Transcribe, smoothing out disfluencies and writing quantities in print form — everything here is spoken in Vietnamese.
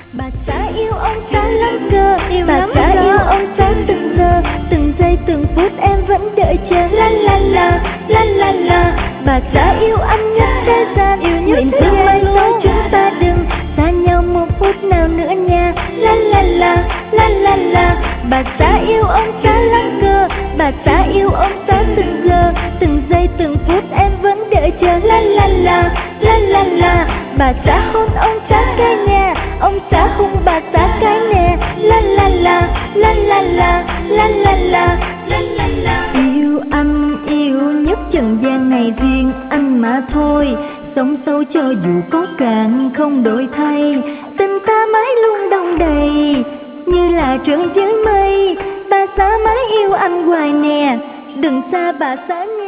Bà xã yêu ông xã lắm cơ, bà lắm xã cơ. yêu ông xã từng giờ, từng giây từng phút em vẫn đợi chờ. La la la, la la la. Bà xã yêu anh nhất thế gian, Yêu nhất nguyện thế thương gian mãi luôn. mãi chúng ta đừng xa nhau một phút nào nữa nha. La la la, la la la. Bà xã yêu ông xã lắm cơ, bà xã yêu ông xã từng giờ, từng giây từng phút em vẫn đợi chờ. La la la, la la la. Bà xã hôn ông xã cái nhà, ông xã hôn bà xã cái nè. La la la, la la la, la la la, la la la. Yêu anh yêu nhất trần gian này riêng anh mà thôi, sống sâu cho dù có cạn không đổi thay, tình ta mãi luôn đong đầy như là trăng dưới mây. Bà xã mãi yêu anh hoài nè, đừng xa bà xã nghe.